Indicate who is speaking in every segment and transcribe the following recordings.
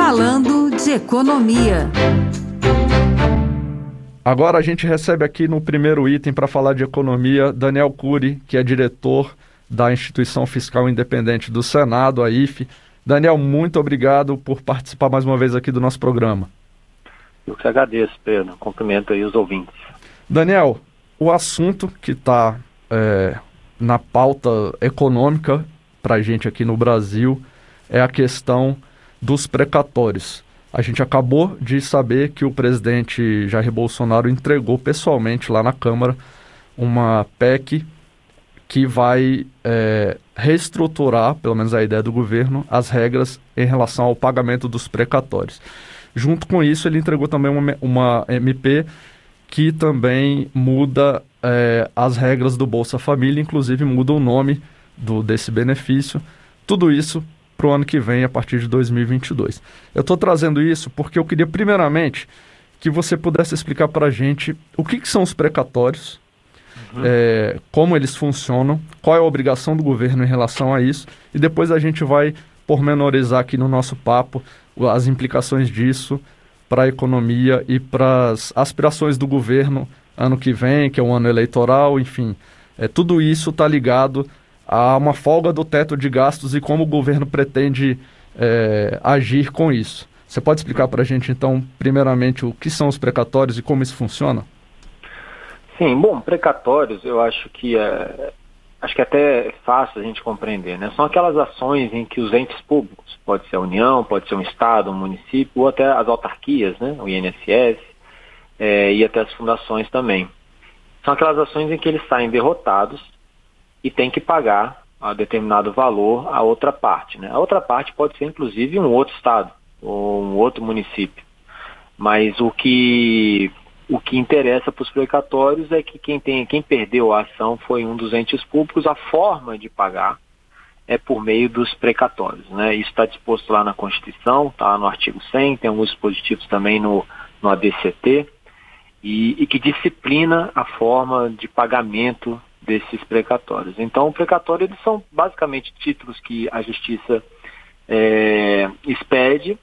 Speaker 1: Falando de Economia.
Speaker 2: Agora a gente recebe aqui no primeiro item para falar de economia Daniel Cury, que é diretor da Instituição Fiscal Independente do Senado, a IFE. Daniel, muito obrigado por participar mais uma vez aqui do nosso programa.
Speaker 3: Eu que agradeço, Pedro. Cumprimento aí os ouvintes.
Speaker 2: Daniel, o assunto que está na pauta econômica para a gente aqui no Brasil é a questão dos precatórios. A gente acabou de saber que o presidente Jair Bolsonaro entregou pessoalmente lá na Câmara uma PEC que vai reestruturar, pelo menos a ideia do governo, as regras em relação ao pagamento dos precatórios. Junto com isso, ele entregou também uma MP que também muda as regras do Bolsa Família, inclusive muda o nome desse benefício. Tudo isso para o ano que vem, a partir de 2022. Eu estou trazendo isso porque eu queria, primeiramente, que você pudesse explicar para a gente o que são os precatórios, como eles funcionam, qual é a obrigação do governo em relação a isso, e depois a gente vai pormenorizar aqui no nosso papo as implicações disso para a economia e para as aspirações do governo ano que vem, que é um ano eleitoral, enfim. Tudo isso está ligado a uma folga do teto de gastos e como o governo pretende agir com isso. Você pode explicar para a gente, então, primeiramente, o que são os precatórios e como isso funciona?
Speaker 3: Sim, bom, precatórios eu acho que até é fácil a gente compreender, né? São aquelas ações em que os entes públicos, pode ser a União, pode ser um Estado, um município, ou até as autarquias, né? O INSS, e até as fundações também. São aquelas ações em que eles saem derrotados e têm que pagar a determinado valor à outra parte, né? A outra parte pode ser, inclusive, um outro Estado ou um outro município. Mas o que interessa para os precatórios é que quem perdeu a ação foi um dos entes públicos. A forma de pagar é por meio dos precatórios, né? Isso está disposto lá na Constituição, está no artigo 100, tem alguns dispositivos também no ADCT, e que disciplina a forma de pagamento desses precatórios. Então, o precatório, eles são basicamente títulos que a Justiça expede,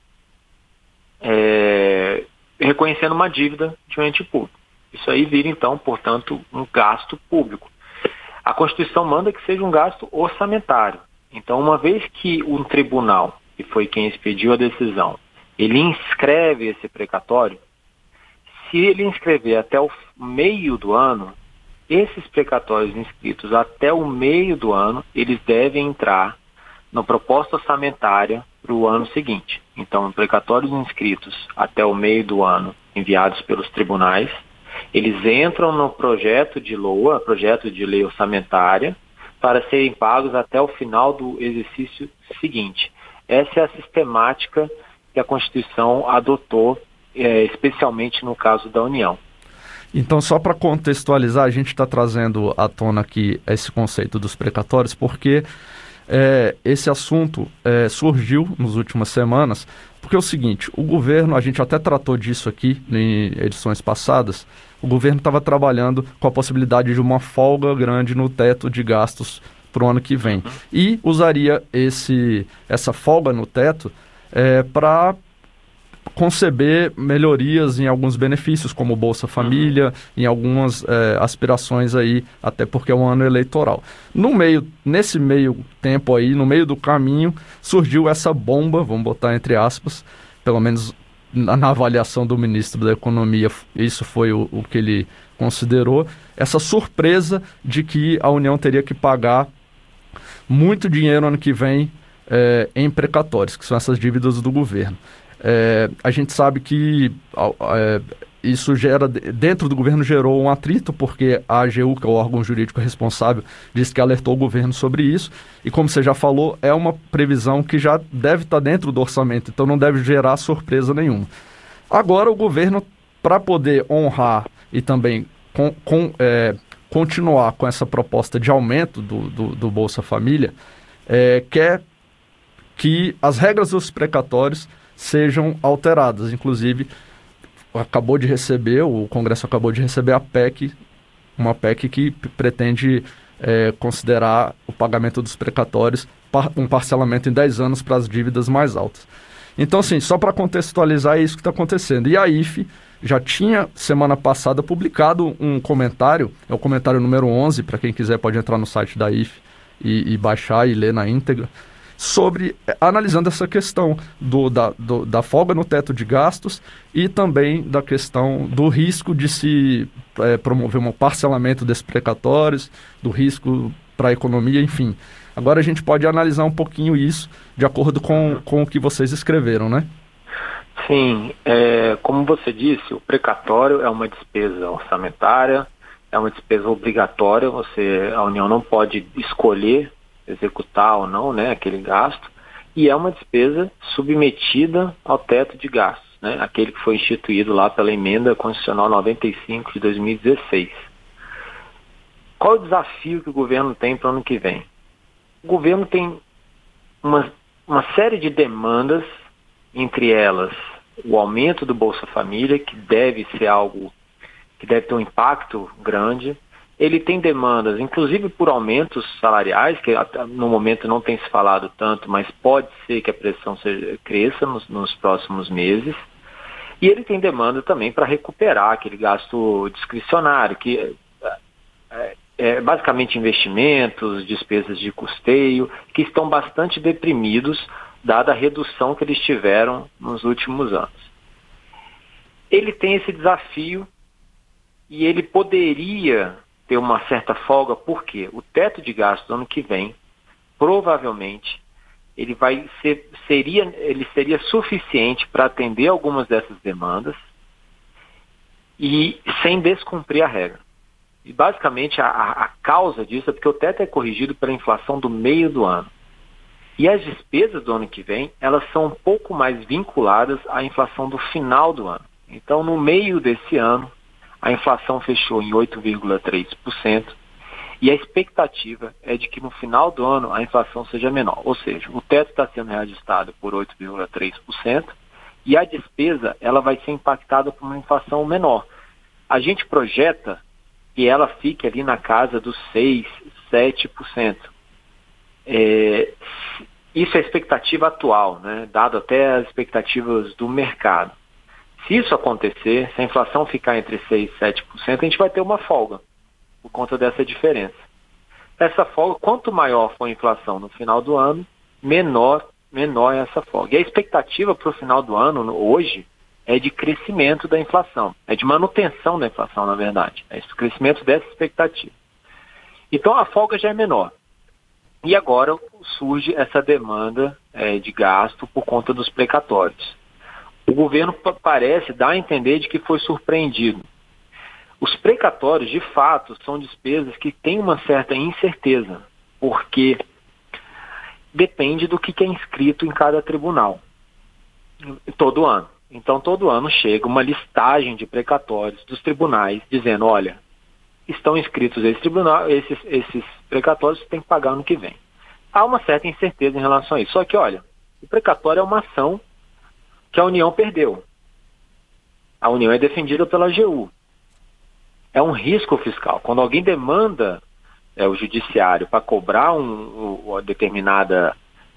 Speaker 3: reconhecendo uma dívida de um ente público. Isso aí vira, então, portanto, um gasto público. A Constituição manda que seja um gasto orçamentário. Então, uma vez que um tribunal, que foi quem expediu a decisão, ele inscreve esse precatório, se ele inscrever até o meio do ano, esses precatórios inscritos até o meio do ano, eles devem entrar na proposta orçamentária para o ano seguinte. Então, precatórios inscritos até o meio do ano, enviados pelos tribunais, eles entram no projeto de LOA, projeto de lei orçamentária, para serem pagos até o final do exercício seguinte. Essa é a sistemática que a Constituição adotou, especialmente no caso da União.
Speaker 2: Então, só para contextualizar, a gente está trazendo à tona aqui esse conceito dos precatórios, porque esse assunto surgiu nas últimas semanas, porque é o seguinte, o governo, a gente até tratou disso aqui em edições passadas, o governo estava trabalhando com a possibilidade de uma folga grande no teto de gastos para o ano que vem. E usaria essa folga no teto para conceber melhorias em alguns benefícios, como o Bolsa Família, em algumas aspirações aí, até porque é um ano eleitoral. Nesse meio tempo aí, no meio do caminho, surgiu essa bomba, vamos botar entre aspas, pelo menos na avaliação do ministro da Economia, isso foi o que ele considerou, essa surpresa de que a União teria que pagar muito dinheiro ano que vem em precatórios, que são essas dívidas do governo. A gente sabe que isso dentro do governo gerou um atrito, porque a AGU, que é o órgão jurídico responsável, disse que alertou o governo sobre isso, e como você já falou, é uma previsão que já deve estar dentro do orçamento, então não deve gerar surpresa nenhuma. Agora o governo, para poder honrar e também continuar com essa proposta de aumento do Bolsa Família, quer que as regras dos precatórios sejam alteradas. Inclusive, o Congresso acabou de receber a PEC, uma PEC que pretende considerar o pagamento dos precatórios um parcelamento em 10 anos para as dívidas mais altas. Então, assim, só para contextualizar, é isso que está acontecendo. E a IFE já tinha, semana passada, publicado um comentário, é o comentário número 11, para quem quiser pode entrar no site da IFE e baixar e ler na íntegra, analisando essa questão da folga no teto de gastos e também da questão do risco de se promover um parcelamento desses precatórios, do risco para a economia, enfim. Agora a gente pode analisar um pouquinho isso de acordo com o que vocês escreveram, né?
Speaker 3: Sim, como você disse, o precatório é uma despesa orçamentária, é uma despesa obrigatória, a União não pode escolher executar ou não, né, aquele gasto, e é uma despesa submetida ao teto de gastos, né, aquele que foi instituído lá pela Emenda Constitucional 95 de 2016. Qual é o desafio que o governo tem para o ano que vem? O governo tem uma série de demandas, entre elas o aumento do Bolsa Família, que deve ser algo que deve ter um impacto grande. Ele tem demandas, inclusive por aumentos salariais, que no momento não tem se falado tanto, mas pode ser que a pressão cresça nos próximos meses. E ele tem demanda também para recuperar aquele gasto discricionário, que é basicamente investimentos, despesas de custeio, que estão bastante deprimidos, dada a redução que eles tiveram nos últimos anos. Ele tem esse desafio e ele poderia ter uma certa folga, porque o teto de gastos do ano que vem, provavelmente, ele seria suficiente para atender algumas dessas demandas e sem descumprir a regra. E basicamente a causa disso é porque o teto é corrigido pela inflação do meio do ano. E as despesas do ano que vem, elas são um pouco mais vinculadas à inflação do final do ano. Então, no meio desse ano, a inflação fechou em 8,3% e a expectativa é de que no final do ano a inflação seja menor. Ou seja, o teto está sendo reajustado por 8,3% e a despesa ela vai ser impactada por uma inflação menor. A gente projeta que ela fique ali na casa dos 6%, 7%. Isso é a expectativa atual, né? Dado até as expectativas do mercado. Se isso acontecer, se a inflação ficar entre 6% e 7%, a gente vai ter uma folga por conta dessa diferença. Essa folga, quanto maior for a inflação no final do ano, menor é essa folga. E a expectativa para o final do ano, hoje, é de crescimento da inflação. É de manutenção da inflação, na verdade. É esse crescimento dessa expectativa. Então, a folga já é menor. E agora surge essa demanda de gasto por conta dos precatórios. O governo parece dar a entender de que foi surpreendido. Os precatórios, de fato, são despesas que têm uma certa incerteza, porque depende do que é inscrito em cada tribunal, todo ano. Então, todo ano chega uma listagem de precatórios dos tribunais, dizendo, olha, estão inscritos esse tribunal, esses precatórios você tem que pagar no que vem. Há uma certa incerteza em relação a isso. Só que, olha, o precatório é uma ação que a União perdeu. A União é defendida pela AGU. É um risco fiscal. Quando alguém demanda o judiciário para cobrar uma determinada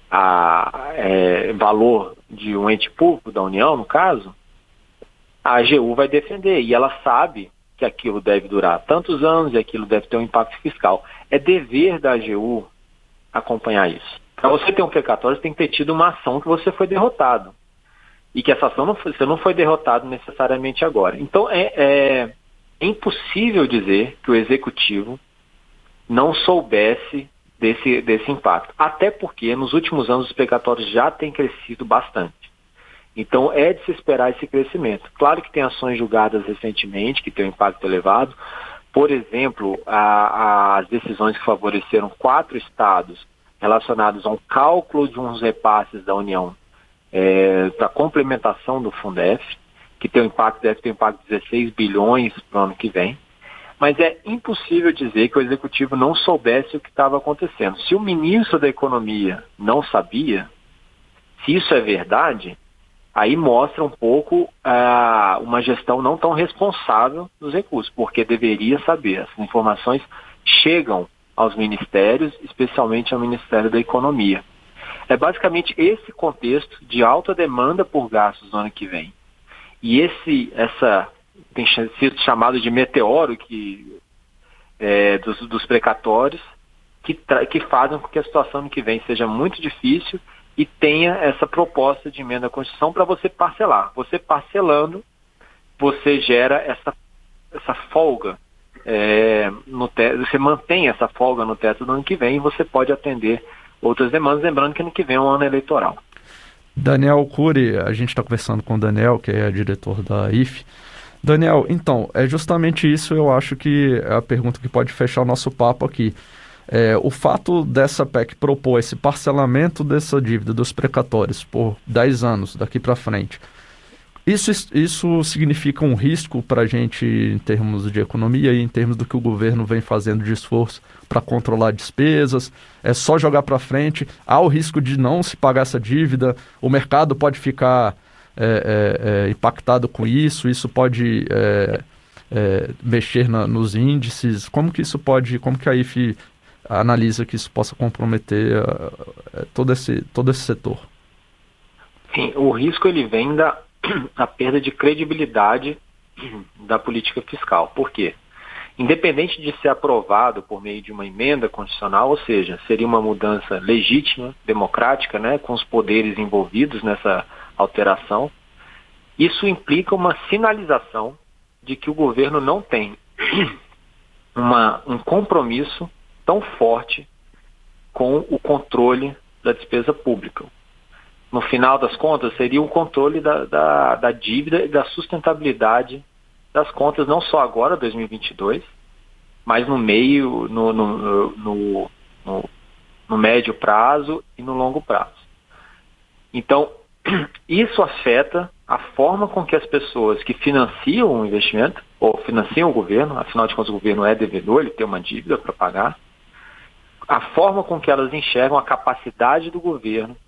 Speaker 3: valor de um ente público da União, no caso, a AGU vai defender. E ela sabe que aquilo deve durar tantos anos e aquilo deve ter um impacto fiscal. É dever da AGU acompanhar isso. Para você ter um precatório, você tem que ter tido uma ação que você foi derrotado. E que essa ação você não foi derrotado necessariamente agora. Então, é impossível dizer que o Executivo não soubesse desse impacto. Até porque, nos últimos anos, os precatórios já têm crescido bastante. Então, é de se esperar esse crescimento. Claro que tem ações julgadas recentemente, que têm um impacto elevado. Por exemplo, as decisões que favoreceram 4 estados relacionados ao cálculo de uns repasses da União para complementação do Fundef, que deve ter um impacto de 16 bilhões para o ano que vem. Mas é impossível dizer que o Executivo não soubesse o que estava acontecendo. Se o ministro da Economia não sabia, se isso é verdade, aí mostra um pouco uma gestão não tão responsável dos recursos, porque deveria saber. As informações chegam aos ministérios, especialmente ao Ministério da Economia. É basicamente esse contexto de alta demanda por gastos no ano que vem. E essa tem sido chamado de meteoro dos precatórios, que fazem com que a situação ano que vem seja muito difícil e tenha essa proposta de emenda à Constituição para você parcelar. Você parcelando, você gera essa folga no teto, você mantém essa folga no teto do ano que vem e você pode atender outras demandas, lembrando que ano que vem é um ano eleitoral.
Speaker 2: Daniel Cury, a gente está conversando com o Daniel, que é diretor da IFE. Daniel, então, é justamente isso, eu acho que é a pergunta que pode fechar o nosso papo aqui. O fato dessa PEC propor esse parcelamento dessa dívida dos precatórios por 10 anos daqui para frente, isso significa um risco para a gente em termos de economia e em termos do que o governo vem fazendo de esforço para controlar despesas? É só jogar para frente? Há o risco de não se pagar essa dívida? O mercado pode ficar impactado com isso? Isso pode mexer nos índices? Como que a IFE analisa que isso possa comprometer todo esse setor?
Speaker 3: Sim, o risco ele vem da perda de credibilidade da política fiscal. Por quê? Independente de ser aprovado por meio de uma emenda constitucional, ou seja, seria uma mudança legítima, democrática, né, com os poderes envolvidos nessa alteração, isso implica uma sinalização de que o governo não tem um compromisso tão forte com o controle da despesa pública. No final das contas, seria o controle da dívida e da sustentabilidade das contas, não só agora, 2022, mas no meio, no médio prazo e no longo prazo. Então, isso afeta a forma com que as pessoas que financiam o investimento, ou financiam o governo, afinal de contas o governo é devedor, ele tem uma dívida para pagar, a forma com que elas enxergam a capacidade do governo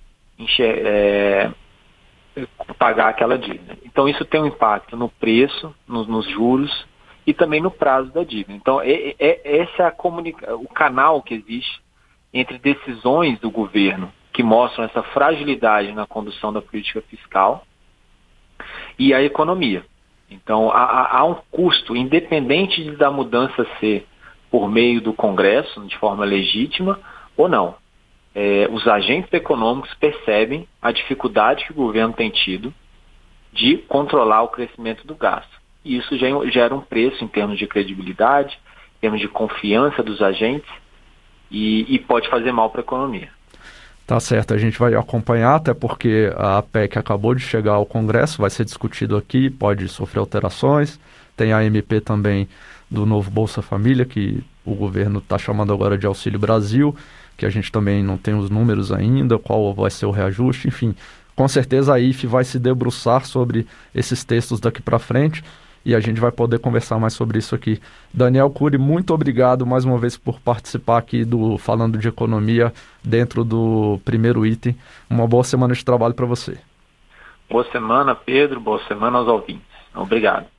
Speaker 3: pagar aquela dívida. Então isso tem um impacto no preço, nos juros e também no prazo da dívida. Então esse é o canal que existe entre decisões do governo que mostram essa fragilidade na condução da política fiscal e a economia. Então há um custo, independente da mudança ser por meio do Congresso, de forma legítima ou não. Os agentes econômicos percebem a dificuldade que o governo tem tido de controlar o crescimento do gasto. E isso gera um preço em termos de credibilidade, em termos de confiança dos agentes e pode fazer mal para a economia.
Speaker 2: Tá certo, a gente vai acompanhar, até porque a PEC acabou de chegar ao Congresso, vai ser discutido aqui, pode sofrer alterações. Tem a MP também do novo Bolsa Família, que o governo está chamando agora de Auxílio Brasil, que a gente também não tem os números ainda, qual vai ser o reajuste, enfim. Com certeza a IFE vai se debruçar sobre esses textos daqui para frente e a gente vai poder conversar mais sobre isso aqui. Daniel Cury, muito obrigado mais uma vez por participar aqui do Falando de Economia dentro do primeiro item. Uma boa semana de trabalho para você.
Speaker 3: Boa semana, Pedro. Boa semana aos ouvintes. Obrigado.